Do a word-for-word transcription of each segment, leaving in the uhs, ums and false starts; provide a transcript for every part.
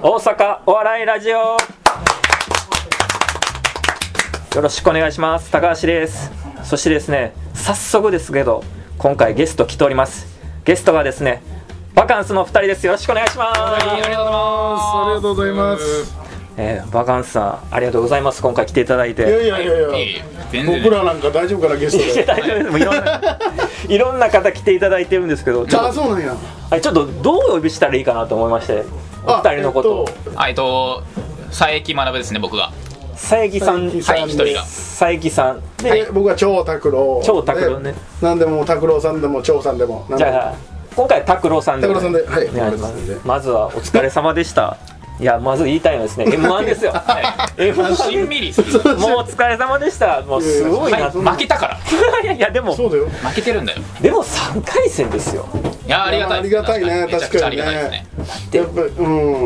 大阪お笑いラジオ、よろしくお願いします。高橋です。そしてですね、早速ですけど今回ゲスト来ております。ゲストがですね、バカンスのふたりです。よろしくお願いします。 ありがとうございます。ありがとうございます。 えー、バカンスさんありがとうございます。今回来ていただいて。 いやいやいやいや、はい、僕らなんか大丈夫かな、ゲストで。 いや大丈夫です。もういろんないろんな方来ていただいてるんですけど、ちょっと、 あ、そうなんや。 はい、ちょっとどうお呼びしたらいいかなと思いまして、お二人のことを。 あ、えっと佐伯学ですね、僕が。 佐伯さん、 はい、一人が佐伯さんで、はい、僕は超拓郎。 超拓郎ね。 なんでも拓郎さんでも超さんでも。 じゃあ今回拓郎さんで、 拓郎さんで、はい、 お願いします。まずはお疲れ様でした。いや、まず言いたいのはですね、エムワン ですよ。はい、エムワンしんみりする。 もうお疲れ様でした。もうすごいな。 はい、負けたから。 いやいや、でもそうだよ、 負けてるんだよ。 でもさんかい戦ですよ。 いや、ありがたい。 ありがたいね、確かにね。やっぱり、うん。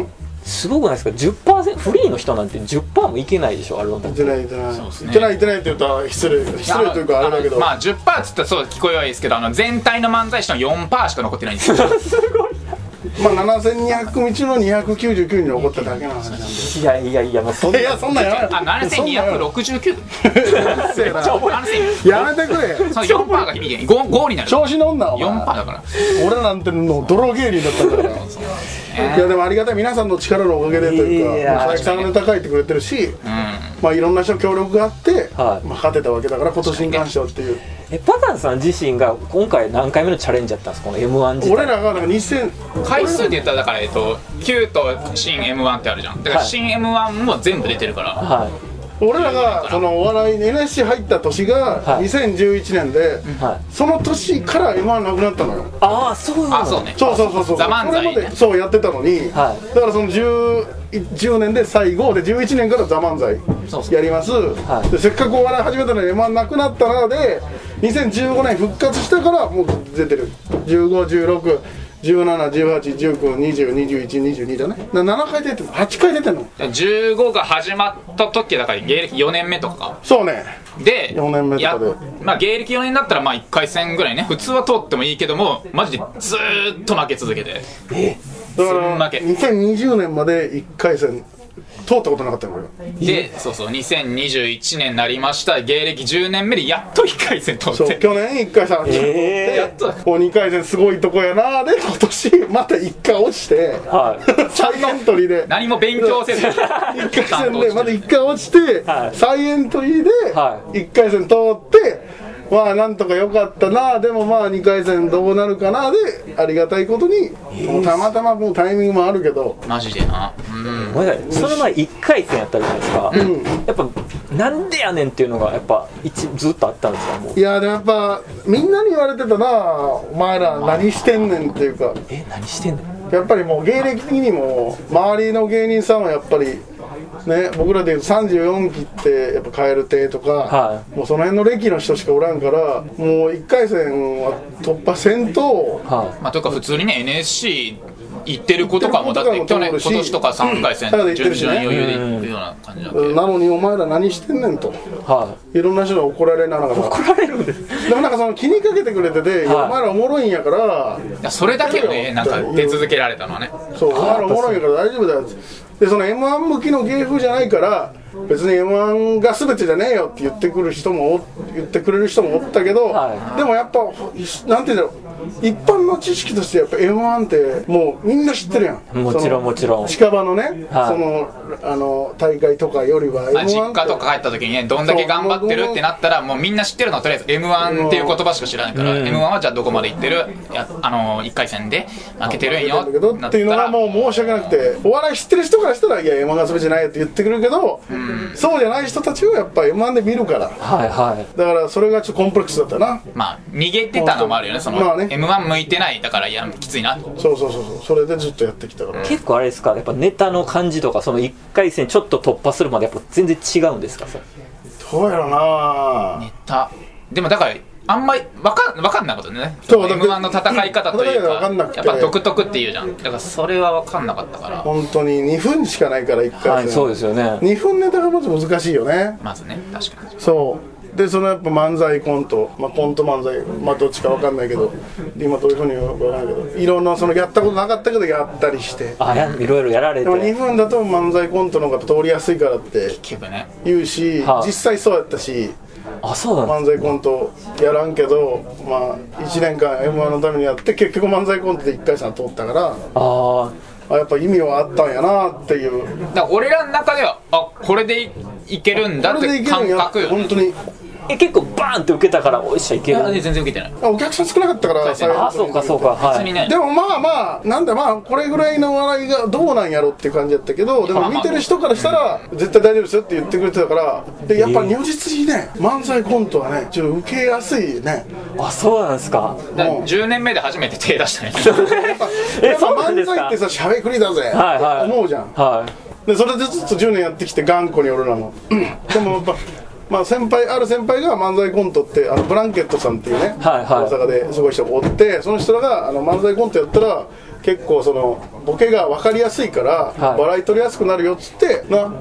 すごくないですか。 じゅっパーセント フリーの人なんて じゅっパーセント もいけないでしょ。あれはいけないいけないいけないいけないって言ったら失礼失礼というかあれだけど、 まあ じゅっパーセント っつったらそう聞こえはいいですけど、あの全体の漫才師の よんパーセント しか残ってないんですよ。 すごい。 まあななせんにひゃく組中のにひゃくきゅうじゅうきゅうにん残っただけの話なんで。 いやいやいや、もうそんな、 いや、そんなんやめあ、ななせんにひゃくろくじゅうきゅうやめてくれ。 その よんパーセント が響けない。 5, 5になる。 調子乗んなお前。 よんパーセント だから俺なんての泥芸人だったんだから。いやでもありがたい、皆さんの力のおかげでというか、佐々木さんがネタ書いてくれてるし、まあいろんな人協力があって、まあ勝てたわけだから、今年に関してはっていう。 え、バカンさん自身が今回何回目のチャレンジだったんですか、この エムワン 自体。 俺らがなんかにせん回数で言ったら、だからえっときゅうと新 エムワン ってあるじゃん。だから新 エムワン も全部出てるから。はい。 俺らがそのお笑いに エヌエスシー 入った年がにせんじゅういちねんで、その年から エムワン なくなったのよ。 ああ、そうなの。 そうね。 そうそうそうそう。 ザ漫才ね。 それまでそうやってたのに、だからそのじゅうねんで最後でじゅういちねんからザ漫才やります。でせっかくお笑い始めたのに エムワン なくなったので、にせんじゅうごねん復活したからもう出てる。じゅうご、じゅうろく、じゅうなな、じゅうはち、じゅうきゅう、にじゅう、にじゅういち、にじゅうにだね。ななかい出てるの、はちかい出てるの。 じゅうごが始まった時だから芸歴よねんめとかか。 そうね。 でよねんめとかで、 まあ芸歴よねんだったらまあいっかい戦ぐらいね、普通は通ってもいいけども、マジでずーっと負け続けて。 えだからにせんにじゅうねんまでいっかい戦通ったことなかったのよ。 で、そうそう、にせんにじゅういちねんになりました。芸歴じゅうねんめでやっといっかい戦通って。 そう、去年いっかい戦って、えー、やっとこうにかい戦すごいとこやな。で今年またいっかい落ちて、はい、再エントリーで何も勉強せずいっかい戦でまたいっかい落ちて、はい、再エントリーでいっかい戦通って、まあなんとか良かったな。でもまあにかい戦どうなるかなで、ありがたいことに、もうたまたまもうタイミングもあるけど、 マジでな。 うん、その前いっかい戦やったじゃないですか。うん、やっぱなんでやねんっていうのがやっぱ一ずっとあったんですか。もういやでもやっぱみんなに言われてたな、お前ら何してんねんっていうか。 え、何してんねん。 やっぱりもう芸歴的にも周りの芸人さんはやっぱりね、僕らでいうとさんじゅうよんきってやっぱ蛙亭とか、はい、もうその辺の歴の人しかおらんから、もういっかい戦は突破せんと、 はい、まあというか普通にね エヌエスシー行ってる子とかもだって去年今年とかさんかい戦順々余裕で行くような感じなんで、 なのにお前ら何してんねんと、はい、いろんな人が怒られながら、 怒られるんです。 でもなんかその気にかけてくれてて、はい、お前らおもろいんやから、 いやそれだけをねなんか出続けられたのはね、 そう、お前らおもろいから大丈夫だよ。でその エムワン 向きの芸風じゃないから別に エムワン が全てじゃねえよって言ってくる人も言ってくれる人もおったけど、はい、でもやっぱなんていうんだろう、一般の知識としてやっぱ エムワン ってもうみんな知ってるやん。 もちろんもちろん近場のね、はい、そのあの大会とかよりは エムワン って実家とか帰った時にね、どんだけ頑張ってるってなったらもうみんな知ってるのはとりあえず エムワン っていう言葉しか知らないから、うん、エムワン はじゃあどこまで行ってる、やあのいっかい戦で負けてるんよっていうのがもう申し訳なくて、お笑い知ってる人からしたらいや エムワン が全てじゃないよって言ってくるけど、うん、そうじゃない人たちをやっぱ エムワン で見るから、はいはい、だからそれがちょっとコンプレックスだったな。 まあ逃げてたのもあるよね、その、まあね、エムワン 向いてないだからいやきついなと。 そうそうそうそう、それでずっとやってきたから、 結構あれですか、やっぱネタの感じとかそのいっかい戦ちょっと突破するまでやっぱ全然違うんですか。それどうやろな、 ネタでもだからあんまり分かん、分かんなかったね。そう エムワン の戦い方というかやっぱ独特っていうじゃん。だからそれは分かんなかったから、 本当ににふんしかないからいっかい戦、 はい、そうですよね。 にふんネタがまず難しいよね。 まずね、確かにそうでそのやっぱ漫才コント、まあ、コント漫才、まあどっちかわかんないけど今どういうふうに言うかわかんないけどいろんなそのやったことなかったけどやったりして、 あやいろいろやられて、 でもにふんだと漫才コントの方が通りやすいからって言うし、 はあ、 実際そうやったし、 あそうなん漫才コントやらんけど、まあいちねんかん エムワン のためにやって結局漫才コントでいっかい戦通ったから、 ああやっぱ意味はあったんやなっていう。 だから俺らの中ではあこれで い, いけるんだって感覚よ、ね、 本当に。 え結構バーンって受けたからおいしゃいける。 いや全然受けてない。 お客さん少なかったから最あそうかそうか、はい、 別にね。 でもまあまあなんだまあこれぐらいの笑いがどうなんやろっていう感じだったけど、でも見てる人からしたら絶対大丈夫ですよって言ってくれてたから、でやっぱり如実にね漫才コントはねちょっと受けやすいね。 あそうなんですか。 だからじゅうねんめで初めて手出したねえそうなんですか。 漫才ってさしゃべくりだぜ、 はいはい、 思うじゃん、 はい、 でそれでずっとじゅうねんやってきて頑固に俺らもでもやっぱまあ先輩ある先輩が漫才コントってあのブランケットさんっていうね、はいはい、大阪ですごい人がおって、その人らがあの漫才コントやったら結構そのボケが分かりやすいから、はい、笑い取りやすくなるよっつってな、うん、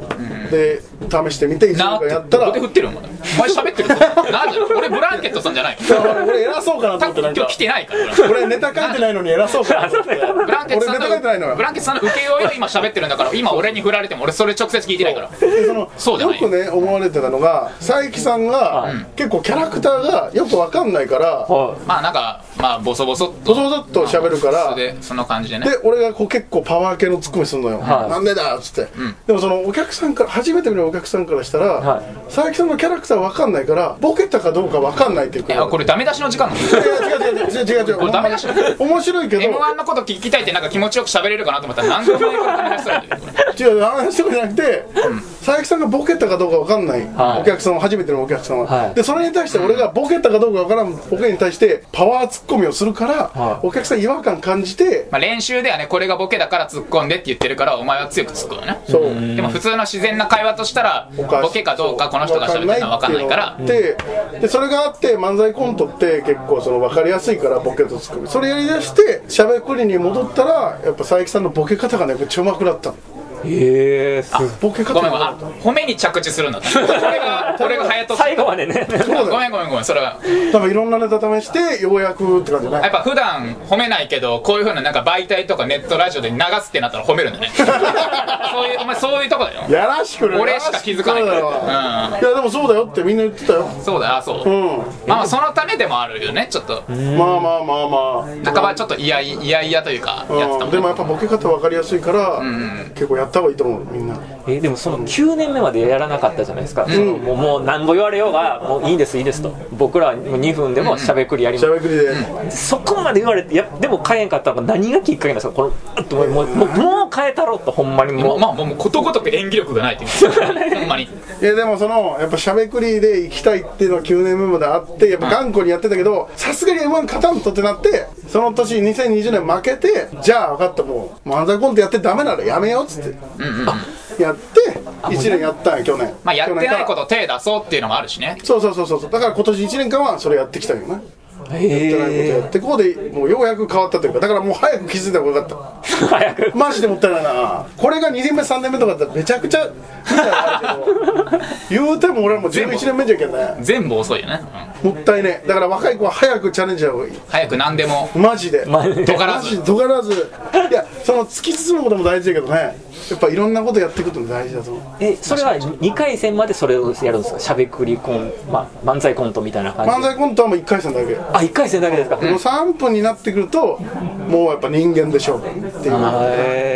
で試してみていちねんかんやったらなってどこで振ってるのお前喋ってるぞなんじゃ俺ブランケットさんじゃないの俺偉そうかなと思って、なんか今日来てないから俺ネタ書いてないのに偉そうかなと思ってブランケットさんの俺ネタ書いてないのよ。 ブランケットさんの受けようよ今喋ってるんだから、今俺に振られても俺それ直接聞いてないから。 でそのそうじゃないよくね思われてたのが佐伯さんが、うん、結構キャラクターがよく分かんないから、 うん、まあなんかまあボソボソっとボソボソっと喋るから、 まあ、そ, でその感じでね。 で俺がこう結構パワー系のツッコミするのよ、はい、なんでだっつって、うん、でもそのお客さんから初めて見るお客さんからしたら、はい、佐伯さんのキャラクター分かんないからボケたかどうか分かんないっていうか、 いやこれダメ出しの時間なの。 いや違う違う違う違う違う違うこれダメ出し面白いけどエムワン のこと聞きたいってなんか気持ちよく喋れるかなと思ったら何でもないからダメ出しされてる。 違うダメ出しとかじゃなくて、うん、佐伯さんがボケたかどうか分かんない、はい、お客さん初めてのお客さんは、はい、でそれに対して俺がボケたかどうか分からんボケに対してパワーツッコミをするから、はい、お客さん違和感感じて、 まあ、練習ではねこれがボケだから突っ込んでって言ってるからお前は強く突っ込むね。そうでも普通の自然な会話としたらボケかどうかこの人が喋ってるのは分かんないからで、でそれがあって漫才コントって結構その分かりやすいからボケとツッコミそれやりだしてしゃべくりに戻ったらやっぱ佐伯さんのボケ方がねめっちゃうまくなったの。 へえー、 ボケ方ごめんごめん、あ褒めに着地するんだこれがこれが流行っとった最後までねごめんごめんごめんそれは多分いろんなネタ試してようやくって感じね。 やっぱ普段褒めないけどこういう風ななんか媒体とかネットラジオで流すってなったら褒めるんだねそういうお前そういうとこだよ。 やらしくね俺しか気づかないから、 うん、いやでもそうだよってみんな言ってたよ。 そうだよそう、うん、まあまあそのためでもあるよねちょっとまあまあまあまあ半ばちょっといやいやいやというかやってたもん、ね、 でもやっぱボケ方分かりやすいから、うん、結構やった方がいいと思うみんな。 えー、でもそのきゅうねんめまでやらなかったじゃないですか、うん、もうもう何ぼ言われようがもういいですいいですと僕らはにふんでもしゃべくりやります、 しゃべくりで、 うん、そこまで言われていやでも変えんかったのが何がきっかけなんですかこのもうもうもう変えたろうとほんまにもうまあもうことごとく演技力がないっていうほんまに。いやでもそのやっぱしゃべくりで行きたいっていうのはきゅうねんめまであってやっぱ頑固にやってたけどさすがに エムワン 勝たんとってなってその年にせんにじゅうねん負けてじゃあ分かったもう漫才コントやってダメならやめようっつって、うんうんうん、やっていちねんやったんや去年。 まあやってないこと手出そうっていうのもあるしね。 そうそうそうそうだから今年いちねんかんはそれやってきたんよね。やってないことやってこうでもうようやく変わったというかだからもう早く気づいた方がよかった早くマジでもったいないな。これがにねんめさんねんめとかだったらめちゃくちゃみたいなあるけど言うても俺はもうじゅういちねんめじゃけんね全部遅いよね、 うん、もったいねだから若い子は早くチャレンジした方がいい。 早く何でもマジでとがらずとがらずいやその突き進むことも大事だけどねやっぱいろんなことやっていくことも大事だと思う。 えそれはにかい戦までそれをやるんですかしゃべくりコン、まあ、漫才コントみたいな感じ。 漫才コントはもういっかい戦だけ。 あいっかい戦だけですか、 うん、もうさんぷんになってくるともうやっぱ人間で勝負っていう。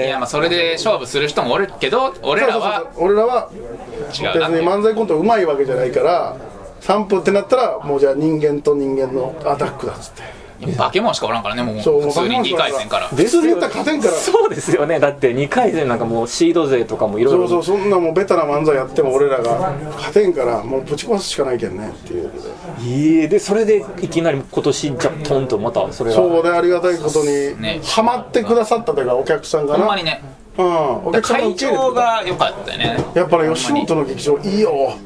いやまあそれで勝負する人もおるけど俺らはそうそうそう俺らは別に漫才コントうまいわけじゃないからさんぷんってなったらもうじゃあ人間と人間のアタックだっつって化け物しかおらんからねもう普通ににかい戦から普通に言ったら勝てんからそうですよねだってにかい戦なんかもうシード勢とかもいろいろそうそうそんなもうベタな漫才やっても俺らが勝てんからもうぶち壊すしかないけんねっていういいでそれでいきなり今年じゃトンとまたそれがそうでありがたいことに、ね、ハマってくださったというかお客さんがなほんまにねうんお客さん会場が良かったよねやっぱり吉本の劇場いいよ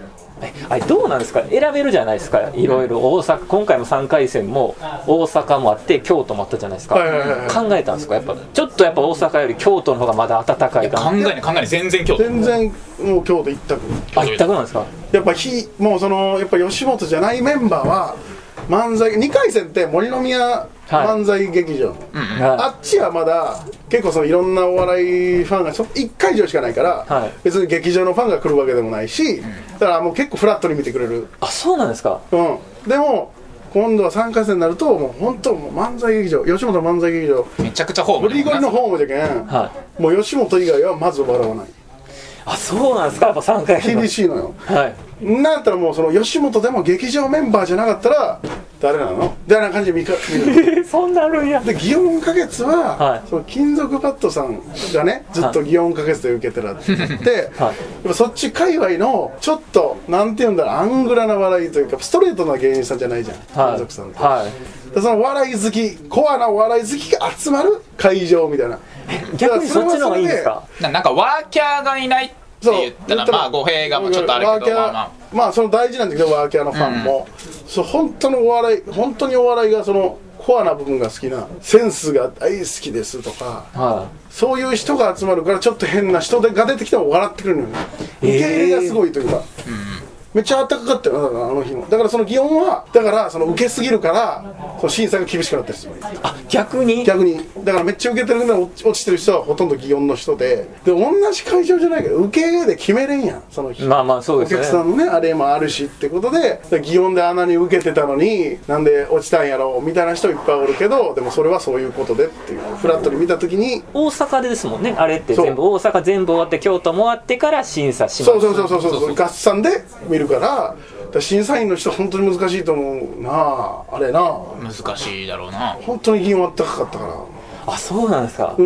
あれどうなんですか、選べるじゃないですか、いろいろ大阪、今回もさんかい戦も大阪もあって京都もあったじゃないですか、はいはいはいはい、考えたんですか、やっぱちょっとやっぱ大阪より京都の方がまだ暖かいかな。考えない考えない全然京都全然もう京都一択。 あ、一択なんですか。 やっぱひもうそのやっぱ吉本じゃないメンバーは漫才にかい戦って森の宮漫才劇場、はい、あっちはまだ結構そのいろんなお笑いファンがいっかいじょうしかないから、はい、別に劇場のファンが来るわけでもないし、だからもう結構フラットに見てくれる。 あ、そうなんですか。 うん。でも今度はさんかい戦になるともう本当もう漫才劇場、吉本漫才劇場めちゃくちゃホームゴリゴリのホームじゃけん、はい、もう吉本以外はまず笑わない。 あ、そうなんですか。やっぱさんかい厳しいのよ。 はい。 なんやったらもうその吉本でも劇場メンバーじゃなかったら誰なのみたいな感じで見か見るそんなあるんや。 で祇園花月は、はい、その金属バットさんがねずっと祇園花月で受けてらって、はい、やっぱそっち界隈のちょっとなんていうんだろう、アングラな笑いというかストレートな芸人さんじゃないじゃん、はい、金属さんって、はい、でその笑い好き、コアなお笑い好きが集まる会場みたいな。 逆にそっちの方がいいんですか。 な, なんかワーキャーがいないって言ったらまあ語弊がちょっとあるけど、まあまあまあその大事なんだけど、ワーキャーのファンも、うん、そう本当のお笑い、本当にお笑いがそのコアな部分が好きな、センスが大好きですとか、はい、そういう人が集まるからちょっと変な人が出てきても笑ってくれるのよ、えー、受け入れがすごいというか、うん、めっちゃあったかかったよな、だからあの日も。だからその祇園はだからその受けすぎるからその審査が厳しくなったりする。 あ、逆に逆にだからめっちゃ受けてるのに落ちてる人はほとんど祇園の人で、で同じ会場じゃないけど受け入れで決めれんやん、その日。 まあまあそうですね、 お客さんのねあれもあるしってことで、祇園であんなに受けてたのになんで落ちたんやろみたいな人いっぱいおるけど、でもそれはそういうことでっていう、フラットに見た時に大阪でですもんね、あれって全部大阪全部終わって京都も終わってから審査します。 そうそうそうそうそうそう、合算で見るから、審査員の人本当に難しいと思うなあ、あれな難しいだろうな。 本当に祇園は高かったから。 あ、そうなんですか。 うん。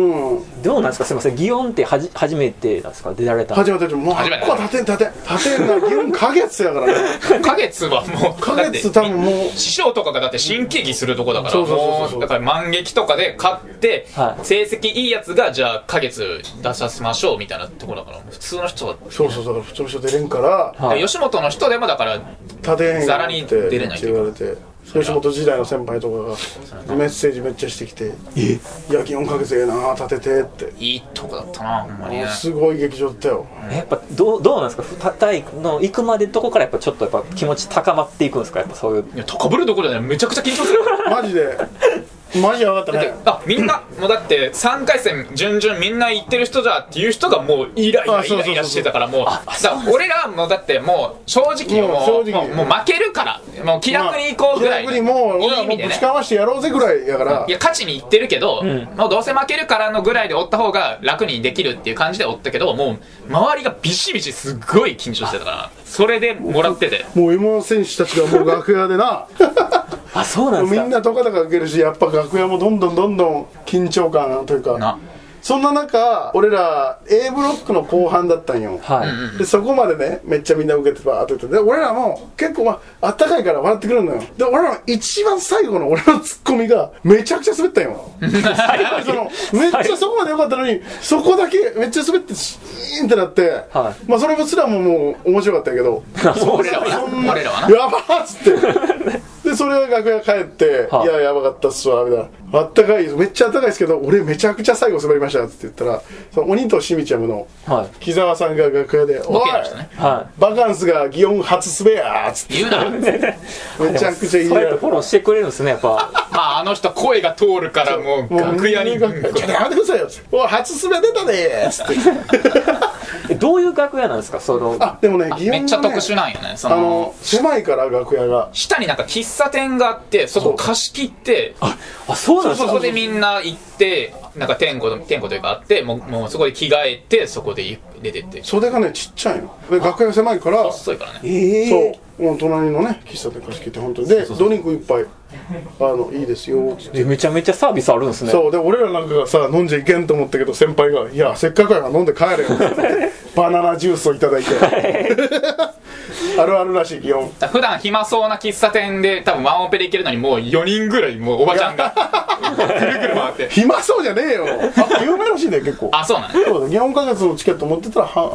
どうなんですか、すみません、祇園ってはじ初めてなんですか、出られた。 初めてです。もう初めて。ここは立てん立てん立てんな、祇園花月やからね。 花月はもう花月多分もう師匠とかがだって新喜劇するとこだから、もうだから満劇とかで勝って、はい、成績いいやつがじゃあ花月出させましょうみたいなところだから、普通の人はそうそう、だから普通の人出れんから、 はい、吉本の人でもだから立てへんざらに出れないって言われて。吉本時代の先輩とかがメッセージめっちゃしてきて「えいや祇園花月ええな立てて」って。 いいとこだったなほんまにね。 すごい劇場だったよ。 やっぱどうどうなんですか、体の行くまでどこからやっぱちょっとやっぱ気持ち高まっていくんですか、やっぱそういう。 いや高ぶるところじゃない、めちゃくちゃ緊張するマジでマジやばかったね。 あ、みんなもうだってさんかい戦順々みんな行ってる人じゃっていう人がもうイライライライラしてたから、もうだ俺らもだってもう正直もうもうもう負けるからもう気楽に行こうぐらい、 気楽にもう俺らもうぶちかましてやろうぜぐらいやから、 いや勝ちに行ってるけど、もうどうせ負けるからのぐらいでおった方が楽にできるっていう感じでおったけど、もう周りがビシビシすっごい緊張してたから、それでもらってて、 もう エムワン 選手たちがもう楽屋でなあ、そうなんですか。 みんなとかとか受けるし、やっぱ楽屋もどんどんどんどん緊張感というかな。そんな中俺ら A ブロックの後半だったんよ、はい、でそこまでねめっちゃみんな受けてバーっと言って、で俺らも結構、まあ、あったかいから笑ってくれるのよ。で俺らの一番最後の俺のツッコミがめちゃくちゃ滑ったんよそのめっちゃそこまで良かったのに、そこだけめっちゃ滑ってシーンってなって、はい、まあそれもすらももう面白かったけど俺らはな俺らはなやばーっつってでそれが楽屋帰って、はい、いややばかったっすわみたいな、あったかいめっちゃあったかいですけど俺めちゃくちゃ最後滑りましたって言ったら、その鬼としみちゃむの木澤さんが楽屋で「おい、はい、バカンスが祇園初滑や」っつって言うなめちゃくちゃいいやフォローしてくれるんですね、やっぱまああの人声が通るからもう楽屋に「ちょっとやめてくださいよ」おい初滑出たねっつってどういう楽屋なんですか、その。 あでもね祇園めっちゃ特殊なんよね、そのあの狭いから楽屋が下になんか喫茶店があって、そこ貸し切って、 ああそうなんですか。 そこでみんな行ってなんか店舗店舗というかあって、もうもうそこで着替えてそこで出てって、 袖がねちっちゃいので楽屋狭いから細いからね、 えー、そうもう隣のね喫茶店貸し切って本当にでドリンク一杯あのいいですよってめちゃめちゃサービスあるんですね。 そうで俺らなんかがさ飲んじゃいけんと思ったけど先輩が「いやせっかくやから飲んで帰れよ」バナナジュースをいただいてあるあるらしい祇園。 普段暇そうな喫茶店で多分ワンオペで行けるのにもうよにんぐらいもうおばちゃんがぐるぐる回って暇そうじゃねえよ。あ有名らしいね結構。 あそうなんそうだ祇園花月のチケット持ってたらはあの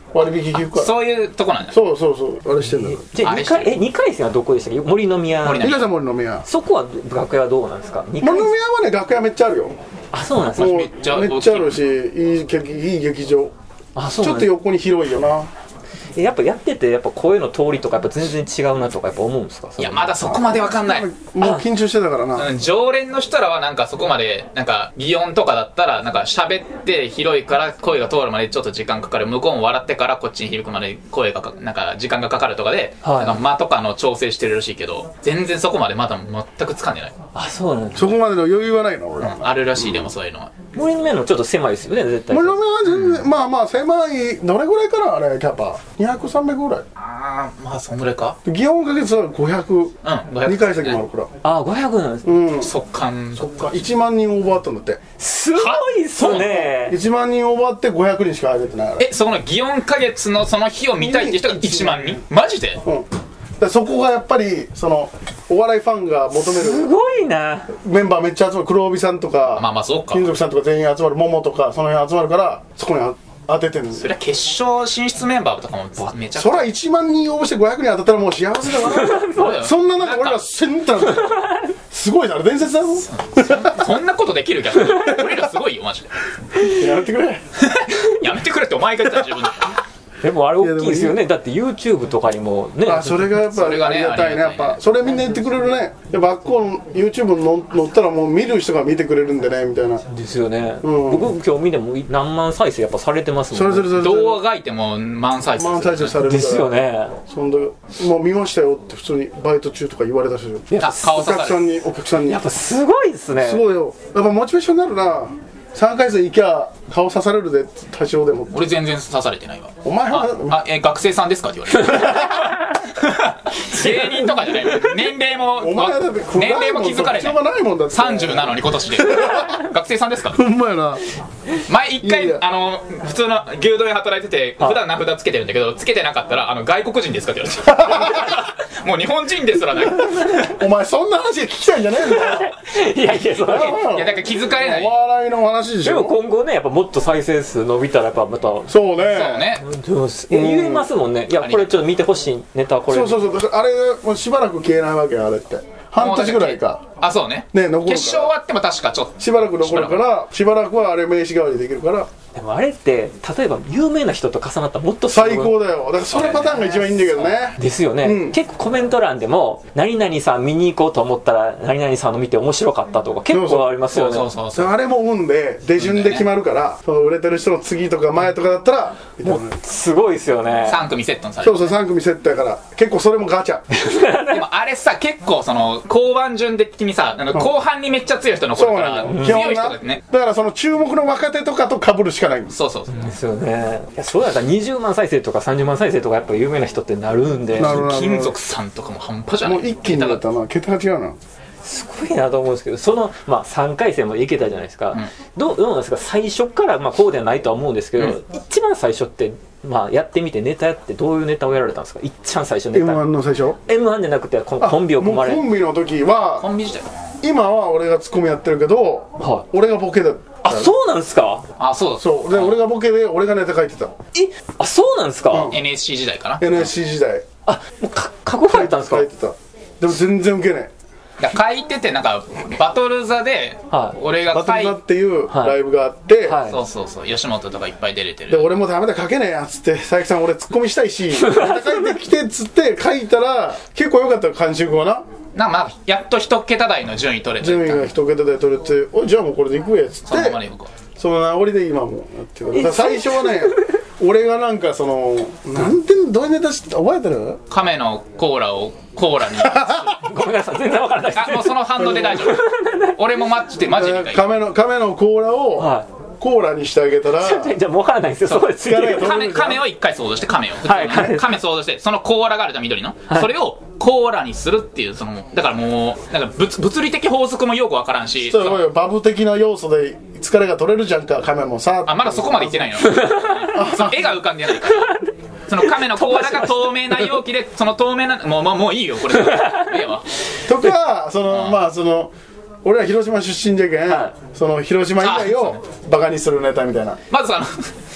割引聞くから。 そういうとこなんだ。 そうそうそうあれしてんだから。 じゃあにかいえにかい戦はどこでしたっけ？森の宮。 森の宮森の宮。 そこは楽屋はどうなんですか？ 森の宮はね楽屋めっちゃあるよ。 あそうなんですか。 めっちゃめっちゃあるしいい劇いい劇場。 あそうちょっと横に広いよな。 やっぱやっててやっぱ声の通りとかやっぱ全然違うなとかやっぱ思うんですか？ いやまだそこまでわかんない。 もう緊張してたからな。 うん、常連の人らはなんかそこまでなんか擬音とかだったらなんか喋って広いから声が通るまでちょっと時間かかる、向こうも笑ってからこっちに響くまで声がかなんか時間がかかるとかで、はい、なんか間とかの調整してるらしいけど全然そこまでまだ全く掴んでない。 あそうなんです、 そこまでの余裕はないの俺、 うん、あるらしい。でもそういうのは森の目のちょっと狭いですよね絶対。 森の目は全然、うん、まあまあ狭い。どれぐらいかなあれキャパにひゃく、さんびゃくぐらい。 ああまあそんぐらいか。 祇園花月はごひゃく、うん、にかい席もあるから。 ああごひゃくなんですね。 うん速乾そっかいちまんにんオーバーあったんだって。 すごいっすね。 いちまんにんオーバーってごひゃくにんしか入れてない。 えそこの祇園花月のその日を見たいって人がいちまんにんマジで。 うんだそこがやっぱりそのお笑いファンが求めるすごいなメンバーめっちゃ集まる。黒帯さんとかまあまあそうか金属さんとか全員集まる。桃とかその辺集まるからそこに当ててるんですよ。 それは決勝進出メンバーとかもめちゃくちゃそらいちまんにん応募してごひゃくにん当たったらもう幸せだわそんな中俺らセンターなんだよすごいなあれ伝説だぞそんなことできる逆に俺らすごいよマジでやめてくれやめてくれってお前が言ったら自分ででもあれ大きいですよね。だって YouTube とかにもね。 あそれがやっぱありがたいね。やっぱそれみんな言ってくれるね。やっぱあっこの YouTube に載ったらもう見る人が見てくれるんでねみたいな。 ですよね、 うん、 僕今日見ても何万再生やっぱされてますもんね。 それそれそれ動画書いても万再生万再生されるからですよね。 そんでもう見ましたよって普通にバイト中とか言われたし、お客さんにお客さんにやっぱすごいですね。 すごいよ。やっぱモチベーションになるな。さんかい戦行きゃ顔刺されるで多少でも。 俺全然刺されてないわ。 お前はああえ学生さんですかって言われる芸人とかじゃない。年齢もお前はだって年齢も気づかれない。さんじゅうなのに今年で学生さんですか。 ほんまやな。 前一回いやいやあの普通の牛丼で働いてて普段名札つけてるんだけどつけてなかったらあの外国人ですかって言われてもう日本人ですらないお前そんな話が聞きたいんじゃねえんだよいやいやそれいやなんか気づかれない。 お笑いの話でしょ。 でも今後ねやっぱもっと再生数伸びたらやっぱまたそうねそうねでも言えますもんね。いやこれちょっと見てほしいネタこれ。 そうそうそうだからあれもうしばらく消えないわけよあれって半年ぐらいか。 あそうねね残るから決勝終わっても確かちょっとしばらく残るからしばらくはあれ名刺代わりできるから。 でもあれって例えば有名な人と重なったらもっとすごい最高だよ。だからそれパターンが一番いいんだけどね。 ですよね、うん、結構コメント欄でも何々さん見に行こうと思ったら何々さんの見て面白かったとか結構ありますよね。 そうそうそうあれも運で出順で決まるから、ね、その売れてる人の次とか前とかだったらもうすごいですよね。 さん組セットにされる。 そうそうさん組セットやから結構それもガチャでもあれさ結構その後半順的にさあの後半にめっちゃ強い人残るから、 うん、 強い人だね。 だからその注目の若手とかと被るしかないんです。 そうそうそうですよね。いやそうやったらにじゅうまん再生とかさんじゅうまん再生とかやっぱ有名な人ってなるんで。 金属さんとかも半端じゃない。 もう一気にだったな桁が違うな。 すごいなと思うんですけどその、まあ、さんかい戦までいけたじゃないですか、うん、ど, うどうなんですか最初から、まあ、こうではないとは思うんですけど、うん、一番最初って、まあ、やってみてネタやってどういうネタをやられたんですか。一番最初ネタエムワン の最初エムワン じゃなくてコンビを組まれる。 コンビの時はコンビ時代今は俺がツッコミやってるけど、はい、俺がボケだ。 あそうなんですか。 あそうだそうで俺がボケで俺がネタ書いてた。 えあそうなんですか、 うん、エヌエスシー 時代かな。 エヌエスシー 時代あもうか書かれたんですか。 書いてた。でも全然ウケない書いててなんかバトル座で俺が書いて、 バトル座っていうライブがあって、 はいはい、そうそうそう吉本とかいっぱい出れてる。 で俺もダメだ書けねえやっつって佐伯さん俺ツッコミしたいしネタ書いてきてっつって書いたら結構良かった監修はななまあやっと一桁台の順位取れて順位が一桁台取れておじゃあもうこれでいくやっつってそのままでいくかその名残で今もやってる。だから最初はね俺がなんかそのなんてどういうネタして覚えてる。 亀のコーラをコーラにごめんなさい全然わからないです。 あもうその反応で大丈夫俺もマッチでマジで亀の亀のコーラを、はいコーラにしてあげたらじゃあもう分からないんですよ。そこでついてる亀, 亀を一回想像して亀を、はい、亀想像してそのコーラがあるじゃん緑の、はい、それをコーラにするっていうそのだからもうなんか 物, 物理的法則もよく分からんしそうよバブ的な要素で疲れが取れるじゃんか亀もさあまだそこまでいってないのその絵が浮かんでないからその亀のコーラが透明な容器でその透明なもうもうもういいよこれええわとかそのまあその俺は広島出身じゃけん、はい、その広島以外をバカにするネタみたいな。 まずあの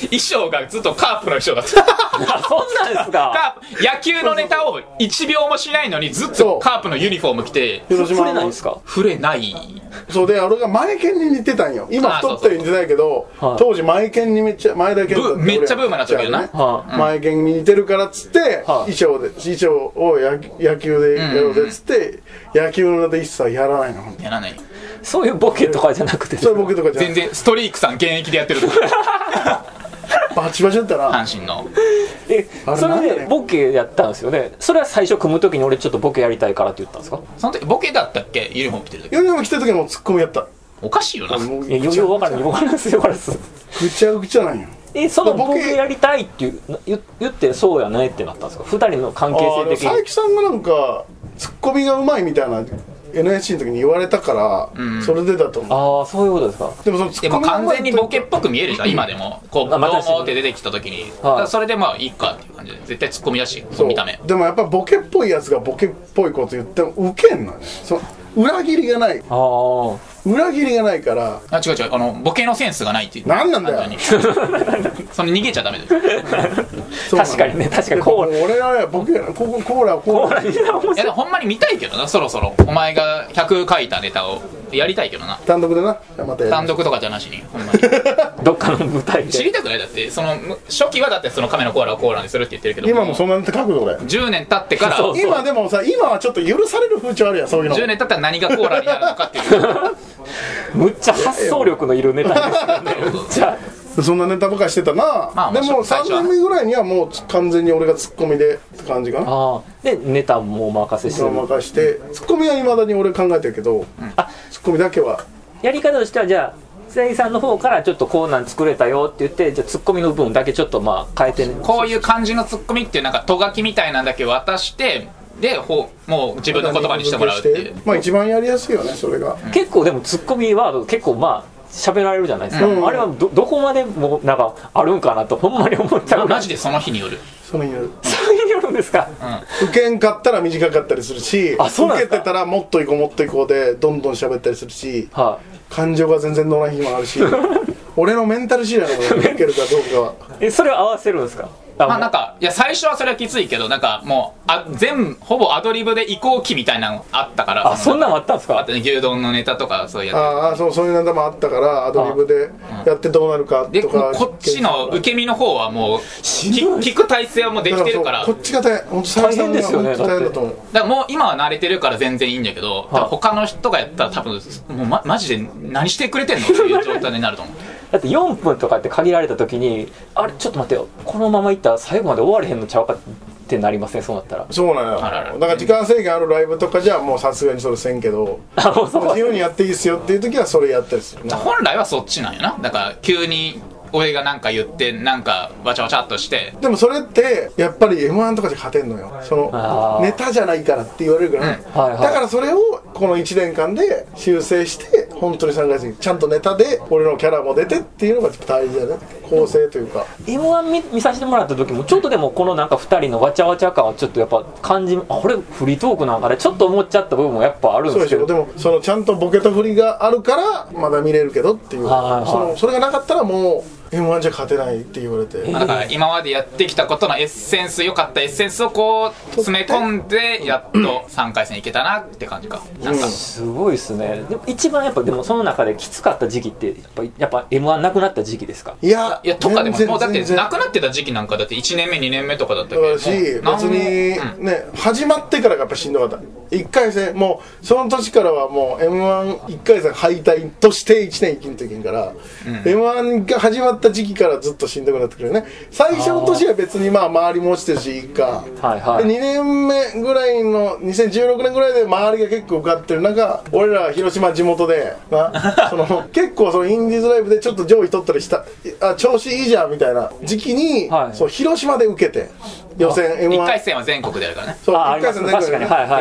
衣装がずっとカープの衣装だったそんなんですか。 カープ野球のネタをいちびょうもしないのにずっとカープのユニフォーム着て触れないんですか。 触れない。 そうで、俺が前剣に似てたんよ。今太ってる似てないけど、当時前剣にめっちゃ前田剣めっちゃブームなったけどな、 前剣に似てるからっつって衣装で衣装を野球でやろうぜっつって野球のネタ一切やらないの。 やらない。 そういうボケとかじゃなくて、 そういうボケとかじゃ全然ストリークさん現役でやってるとバチバチだったな。 阪神のえそれでボケやったんですよね。それは最初組む時に俺ちょっとボケやりたいからって言ったんですか。 その時ボケだったっけ。ユニフォーム着てる時ユニフォーム着てる時はもうツッコミやった。 おかしいよな。 いや余裕分かる分かるんですよ分かるんです。 ぐちゃぐちゃなんよ。 えそのボケやりたいっていう言言ってそうやねってなったんですか。ふたりの関係性的に。 佐伯さんがなんかツッコミがうまいみたいな エヌエスシー の時に言われたから、うん、それでだと思う。 ああそういうことですか。 でもそのツッコミが完全にボケっぽく見えるじゃん今でも。こうどうもって出てきた時に、はい、それでまあいいかっていう感じで絶対ツッコミだし見た目。 でもやっぱボケっぽいやつがボケっぽいこと言ってもウケんのね。その裏切りがない。ああ裏切りがないから。 あ違う違うあのボケのセンスがないっていう。 何なんだよその逃げちゃダメだよ確かにね確かにコーラ俺はねボケコーラコーラいやでもほんまに見たいけどなそろそろお前がひゃく書いたネタをやりたいけどな単独でなまた単独とかじゃなしにほんまにどっかの舞台で知りたくない。だってその初期はだってその亀のコーラをコーラにするって言ってるけど今もそんなネタ書くの俺じゅうねん経ってからそうそう今でもさ今はちょっと許される風潮あるやんそういうの。 じゅうねん経ったら何がコーラになるのかっていうむっちゃ発想力のいるネタですよねむっちゃそんなネタばかりしてたな、まあ、でもさんねんめぐらいにはもう完全に俺がツッコミでって感じかな。 あでネタも任せして任してツッコミはいまだに俺考えてるけど、うん、あツッコミだけはやり方としてはじゃあ須木さんの方からちょっとこうなん作れたよって言ってじゃあツッコミの部分だけちょっとまあ変えて、ね、 こういう感じのツッコミっていうなんかとがきみたいなんだけ渡してでほもう自分の言葉にしてもらうっていうまあ一番やりやすいよねそれが、 うん、結構でもツッコミワード結構まあ喋られるじゃないですか、うん、あれは ど, どこまでもなんかあるんかなとほんまに思っちゃう。 マジでその日によるその日によるその日によるんですか、 うん、受けんかったら短かったりするしあそうなん受けてたらもっといこうもっといこうでどんどん喋ったりするし、はあ、感情が全然乗らない日もあるし俺のメンタル次第なのよ受けるかどうかはえそれを合わせるんですか。 まあなんかいや最初はそれはきついけどなんかもうあ全ほぼアドリブで移行期みたいなのあったからあそんなのあったんですか。 あと、ね、牛丼のネタとかそういうやつああそうそういうネタもあったからアドリブでやってどうなるかとか、 うん、でこっちの受け身の方はもう聞く体制はもうできてるからこっちが大変ですよね。 大変だと思う。 だからもう今は慣れてるから全然いいんだけど他の人がやったら多分もう、ま、マジで何してくれてんのっていう状態になると思うだってよんぷんとかって限られた時にあれちょっと待ってよこのままいったら最後まで終われへんのちゃうかってなりません、ね、そうなったら。 そうなのよ。だから時間制限あるライブとかじゃもうさすがにそれせんけど自由にやっていいっすよっていう時はそれやったりする。 本来はそっちなんよな。だから急に俺がなんか言ってなんかわちゃわちゃっとしてでもそれってやっぱり エムワン とかじゃ勝てんのよ。そのネタじゃないからって言われるから、ねうんはいはい、だからそれをこのいちねんかんで修正して本当にさんかいせんちゃんとネタで俺のキャラも出てっていうのが大事だね。構成というかエムワン 見, 見させてもらった時もちょっとでもこのなんかふたりのわちゃわちゃ感はちょっとやっぱ感じあこれフリートークなんかねちょっと思っちゃった部分もやっぱあるんですけどそうでしょ。でもそのちゃんとボケと振りがあるからまだ見れるけどっていう、はいはい、そのそれがなかったらもうエムワン じゃ勝てないって言われて、 だから今までやってきたことのエッセンス良かったエッセンスをこう詰め込んでやっとさんかいせんいけたなって感じか。なんかすごいですね。でも一番やっぱでもその中できつかった時期ってやっぱやっぱ エムワン なくなった時期ですか。 いやいやとかでももうだってなくなってた時期なんかだっていちねんめにねんめとかだったけどし別にね、うん、始まってからがやっぱしんどかった。いっかいせんもうその年からはもう エムワンいっかいせん敗退としていちねん生きんといけんから、うん、エムワン が始まった時期からずっとしんどくなってくるよね。最初の年は別にまあ周りも落ちてるしいいか、はいはい、でにねんめぐらいのにせんじゅうろくねんぐらいで周りが結構受かってる中俺ら広島地元でなその結構そのインディーズライブでちょっと上位取ったりしたあ調子いいじゃんみたいな時期に、はい、そう広島で受けて予選 エムワンいっかいせんは全国であるからね。 そういっかいせん全国で、はいはい、広島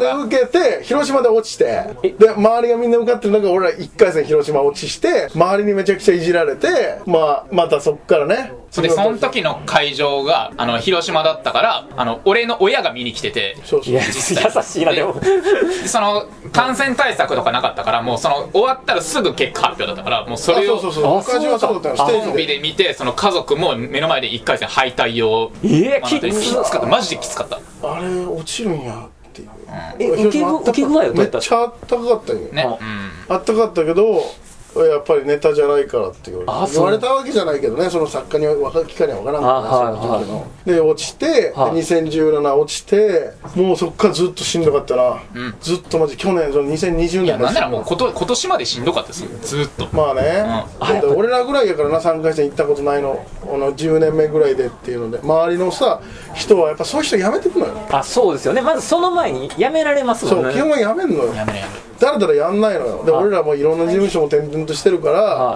で受けて広島で落ちて、で周りがみんな受かってる中俺らいっかい戦広島落ちして周りにめちゃくちゃいじられて、まあまたそっからね。 でその時の会場があの広島だったからあの俺の親が見に来てて、 そうそう、いや優しいな。でもその感染対策とかなかったからもうその終わったらすぐ結果発表だったからもうそれをそうそうそう、会場はそうだったよ。ステージテレビで見てその家族も目の前でいっかい戦敗退をえー、 きつかったマジできつかった。 あれ落ちるんやっていう、 え受け受け具合はどうやった？ めっちゃあったかかったよね、 あったかかったけどやっぱりネタじゃないからって言われ言われたわけじゃないけどね、その作家に分かる機会には分からんからね、はい、で落ちて、はい、にせんじゅうなな落ちてもうそっからずっとしんどかったな、うん、ずっとマジ去年そのにせんにじゅうねんいやなんならもうこと今年までしんどかったですよずっと。 まあね、うん、俺らぐらいやからなさんかい戦行ったことないのこのじゅうねんめぐらいでっていうので周りのさ人はやっぱそういう人やめてくのよ。 あそうですよね、まずその前にやめられますもんね。 そう基本はやめんのよ、 やめるやめるだらだらやんないのよ。で俺らもいろんな事務所も転々としてるから、はい、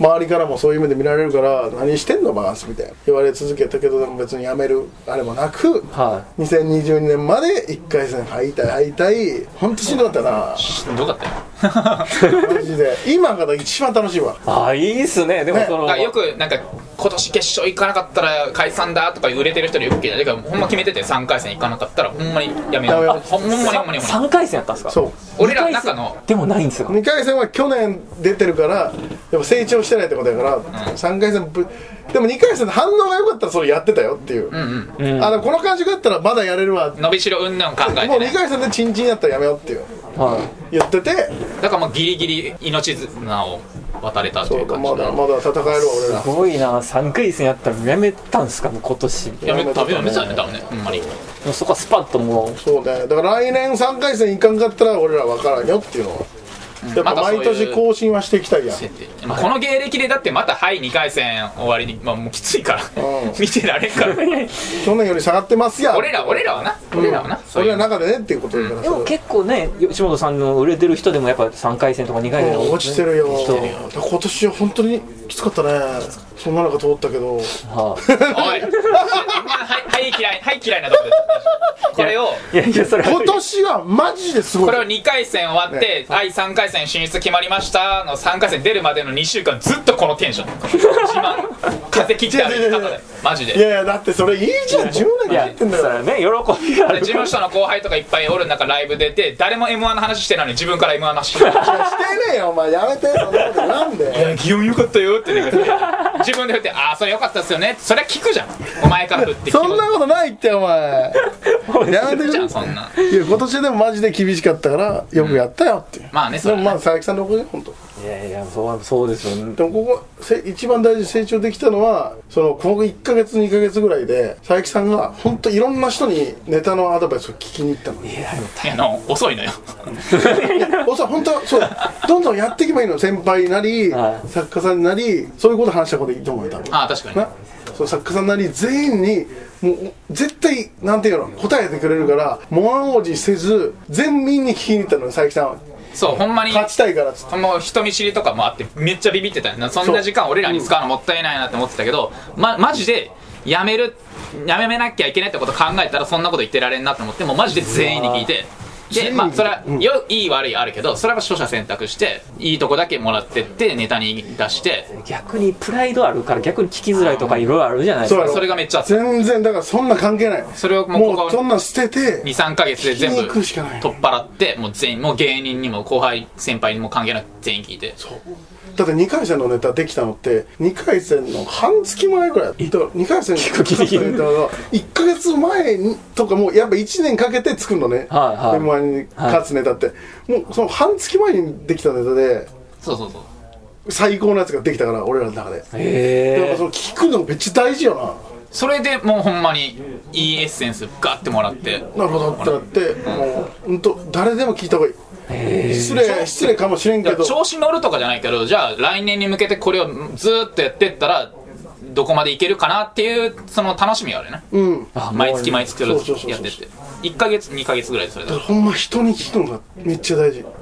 周りからもそういう目で見られるから何してんのバースみたいな言われ続けたけどでも別にやめるあれもなく、はい、にせんにじゅうにねんまでいっかい戦敗退敗退ほんとしんどかったな。 しんどかったよマジで今が一番楽しいわ。 ああいいっすね。でもその、 ね、よくなんか今年決勝行かなかったら解散だとか売れてる人によく聞いただからほんま決めててさんかい戦行かなかったらほんまにやめよう。ほんまにほんまにほんまにさんかい戦やったんですか。 そう俺らの中のでもないんですよ。 にかい戦は去年出てるからでも成長してないってことやから、うん、さんかい戦ぶでもにかい戦で反応が良かったらそれやってたよっていう、うんうん、あのこの感じがあったらまだやれるわ伸びしろうんぬん考えて、ね、 もうにかい戦でチンチンやったらやめようっていう、はい、言っててだからもうギリギリ命綱を渡れたという感じ。 まだまだ戦えるわ俺ら。 すごいな。さんかい戦やったらやめたんすかもう今年。 やめたやめたね多分ねほんまに。 そこはスパッともうそうね。だから来年さんかい戦いかんかったら俺ら分からんよっていうのはやっぱ毎年更新はしていきたいやん、 まあ、この芸歴でだってまたはいにかい戦終わりに、まあ、もうきついから、うん、見てられんから去年より下がってますやん俺ら俺らはな、うん、俺らはな俺らの中でねっていうことだから、うん、 でも結構ね吉本さんの売れてる人でもやっぱさんかい戦とかにかい戦、 うん、落ちてるよ今年は本当にきつかったね。そんなのが通ったけど、はあ、おいはい嫌いはい嫌いなとこですこれをいやいやそれ今年はマジですごい。 これをにかい戦終わって、ね、はいさんかい戦進出決まりましたのさんかい戦出るまでのにしゅうかんずっとこのテンション自慢風切ってある方でマジで。 いやいやだってそれいいじゃんじゅうねんやってんだよね喜びがある。 事務所の後輩とかいっぱいおる中ライブ出て誰も エムワン の話してないのに自分から エムワン の話してるしてねえよお前やめてそんなことなんでいや祇園よかったよってね自分で振ってああそれよかったっすよねそれは聞くじゃんお前から振ってそんなことないってお前やめてるじゃんそんな。 いや今年でもマジで厳しかったからよくやったよっていう、 うん、まあねそれでもまあ佐々木さんのおかげ本当。 いやいやそうそうですよね。 でもここせ一番大事に成長できたのはそのこのいっかげつにかげつぐらいで佐伯さんが本当いろんな人にネタのアドバイスを聞きに行ったの。 いやいやの遅いのよ遅い本当そうどんどんやっていけばいいの。先輩なり、はい、作家さんなりそういうこと話したこといいと思うよ多分。 ああ確かになそう作家さんなり全員にもう絶対なんていうの答えてくれるから物おじせず全員に聞きに行ったの佐伯さんは。 そうほんまに勝ちたいからっつってもう人見知りとかもあってめっちゃビビってたよ。そんな時間俺らに使うのもったいないなって思ってたけど、ま、マジでやめるやめなきゃいけないってこと考えたらそんなこと言ってられんなと思ってもうマジで全員に聞いてでまあそれはよいい悪いあるけどそれは取捨選択していいとこだけもらってってネタに出して逆にプライドあるから逆に聞きづらいとかいろいろあるじゃないですか。 そ, それがめっちゃ全然だからそんな関係ない。 それをもうここそんなん捨ててにさんかげつで全部取っ払ってもう全員もう芸人にも後輩先輩にも関係なく全員聞いて。 そうだってにかい戦のネタできたのってにかい戦の半月前ぐらいだからにかい戦のネタがいっかげつまえにとかもうやっぱいちねんかけて作るのね、はいはい、エムワン に勝つネタって、はい、もうその半月前にできたネタでそうそうそう最高のやつができたから俺らの中で。 へえ。 だからその聞くのめっちゃ大事よな。 それでもうほんまにいいエッセンスガッてもらってなるほどってなって、うん、もうほんと誰でも聞いた方がいい。失礼失礼かもしれんけど調子乗るとかじゃないけどじゃあ来年に向けてこれをずっとやってったらどこまでいけるかなっていうその楽しみがあるね、うん、毎月毎月やってっていっかげつにかげつぐらいでそれだほんま人に聞くのがめっちゃ大事、うん、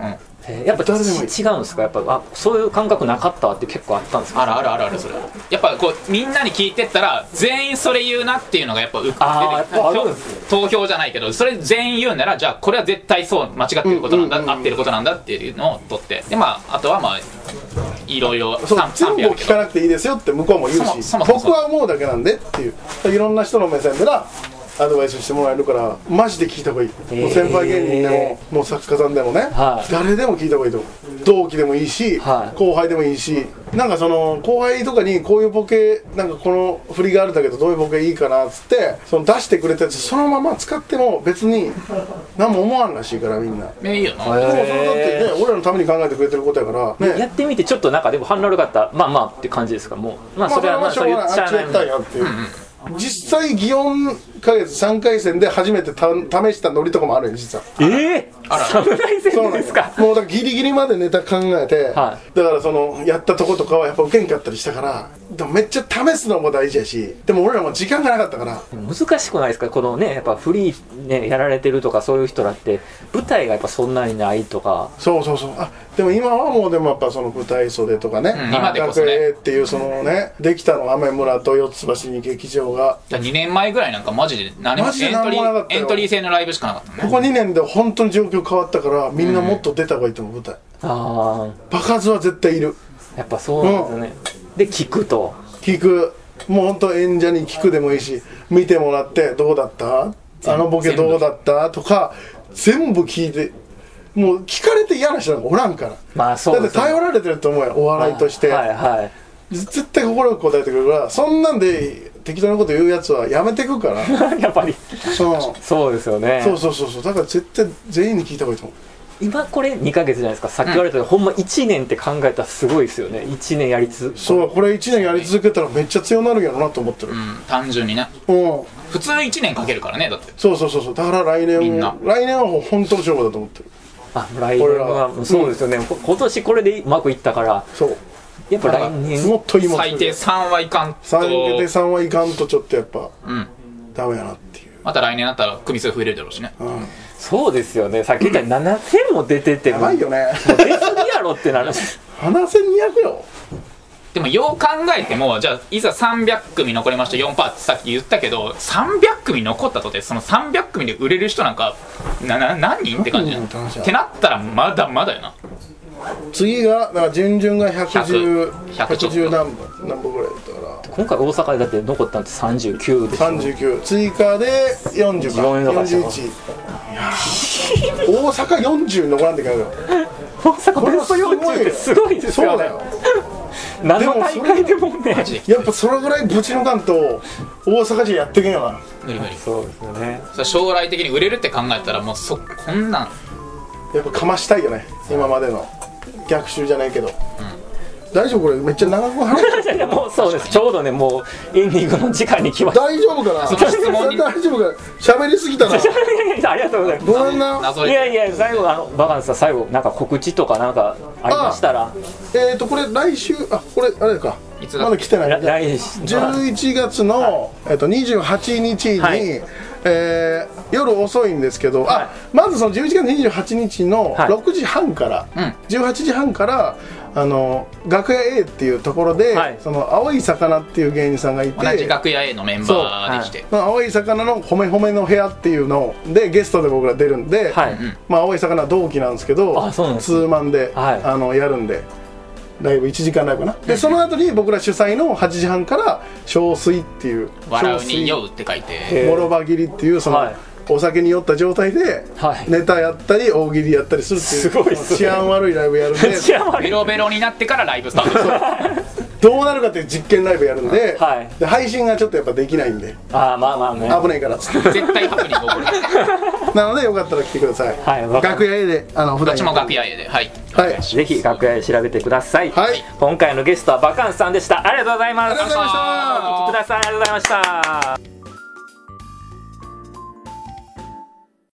やっぱ違うんですか、やっぱあそういう感覚なかったって結構あったんですか。 あるあるあるある。それやっぱこうみんなに聞いてったら全員それ言うなっていうのがやっぱうあ出てきて、投票じゃないけどそれ全員言うならじゃあこれは絶対そう間違ってることなんだ、合ってることなんだっていうのを取って、でまああとはまあいろいろ全部聞かなくていいですよって向こうも言うし、僕は思うだけなんでっていういろんな人の目線でなアドバイスしてもらえるからマジで聞いた方がいい、えー、もう先輩芸人でももう作家さんでもね、はい、誰でも聞いた方がいいと思う。同期でもいいし、はい、後輩でもいいし、なんかその後輩とかにこういうボケなんかこの振りがあるんだけどどういうボケいいかなっつってその出してくれたやつそのまま使っても別に何も思わんらしいからみんな。 えいいよな。 でもそれだってね俺らのために考えてくれてることやから、ね、 やってみてちょっとなんかでも反応悪かったまあまあって感じですか。もうまあそれはまあそう言っちゃうないっていう。実際祇園かげつさんかい戦で初めてた試したノリとかもあるよ実は。 ええー、侍戦ですか。 もうだからギリギリまでネタ考えて、はい、だからそのやったとことかはやっぱ受けんかったりしたからでもめっちゃ試すのも大事やしでも俺らも時間がなかったから難しくないですか。このねやっぱフリーねやられてるとかそういう人らって舞台がやっぱそんなにないとか。 そうそうそう。あでも今はもうでもやっぱその舞台袖とかね、 うん、今でこそねっていうそのねできたの雨村と四つ橋に劇場がにねんまえぐらいなんかマジで何もエントリーエントリー制のライブしかなかったね。 ここにねんで本当に状況変わったからみんなもっと出た方がいいと思う舞台。ああ場数は絶対いる。 やっぱそうなんですよね、うん、で聞くと聞くもう本当演者に聞くでもいいし見てもらってどうだったあのボケどうだったとか全部聞いてもう聞かれて嫌な人なんかおらんから、 まあそうですね、 だって頼られてると思うよお笑いとして、はいはい、絶対心よく答えてくるからそんなんで適当なこと言うやつはやめてくからやっぱりそうそうですよね。 そうそうそうそうだから絶対全員に聞いた方がいいと思う。 今これにかげつじゃないですか。さっき言われたように、うん、ほんまいちねんって考えたらすごいですよね。いちねんやり続けそうこれいちねんやり続けたらめっちゃ強なるんやろなと思ってる、 うん、単純にね、うん、普通いちねんかけるからねだって。 そうそうそうそうだから来年みんな来年は本当の勝負だと思ってる。 あ来年はそうですよね、うん、今年これでうまくいったからそうやっぱ来年もっといいもん最低さんはいかんと最低さんはいかんとちょっとやっぱ、うん、ダメやなっていう。 また来年だったら組数増えるだろうしね、うん、 そうですよね。さっき言ったようにななせんも出ててもやばいよねもう出過ぎやろってなるななせんにひゃくよ。 でもよう考えてもじゃあいざさんびゃく組残りましたよんパーってさっき言ったけどさんびゃく組残ったとてそのさんびゃく組で売れる人なんかなな何人って感じじゃんってなったらまだまだよな。 次がだから準々がひゃくじゅう、ひゃくじゅう何本何本ぐらいだったから今回大阪でだって残ったんってさんじゅうきゅうですよ、ね、 さんじゅうきゅう追加でよんじゅうかよんじゅういち。いや大阪よんじゅう残らんといけないよ大阪ベストよんじゅうってすごいですよね。そうだよ何の大会でもねやっぱそれぐらいぶち抜かんと大阪じゃやってけんよな。 無理無理。 そうですよね。 それ将来的に売れるって考えたらもうそこんなんやっぱかましたいよね今までの逆襲じゃないけど、うん、大丈夫これめっちゃ長く話してるもうそうですちょうどねもうエンディングの時間に来ました。 大丈夫かなその質問に大丈夫かな喋りすぎたなありがとうございます。 ごめんな。 いやいや最後あのバカンスさん最後なんか告知とかなんかありましたら。 えっとこれ来週あこれあれかまだ来てない来じゅういちがつの、はいえー、とにじゅうはちにちに、はいえー、夜遅いんですけど、はい、あまずそのじゅういちがつにじゅうはちにちのろくじはんから、はい、じゅうはちじはんからあの楽屋 A っていうところで、はい、その青い魚っていう芸人さんがいて同じ楽屋 A のメンバーでして、 はい、青い魚のほめほめの部屋っていうのでゲストで僕ら出るんで、はいまあ、青い魚は同期なんですけどツーマンで、はい、あのやるんでライブいちじかんライブかな、うん、でその後に僕ら主催のはちじはんから小水っていう笑うに酔うって書いてもろば切りっていうその、はいお酒に酔った状態でネタやったり大喜利やったりするっていうすごい治安悪いライブやるんでベロベロになってからライブスタートどうなるかっていう実験ライブやるんで、はい、で配信がちょっとやっぱできないんでああまあまあね危ないからっつって絶対ハプニング起こるなのでよかったら来てください、はい、楽屋 A であのどっちも楽屋 A ではい、 はい、ぜひ楽屋 A 調べてください、はい、今回のゲストはバカンスさんでした。ありがとうございます。 ありがとうございました。 お聞きください。ありがとうございました。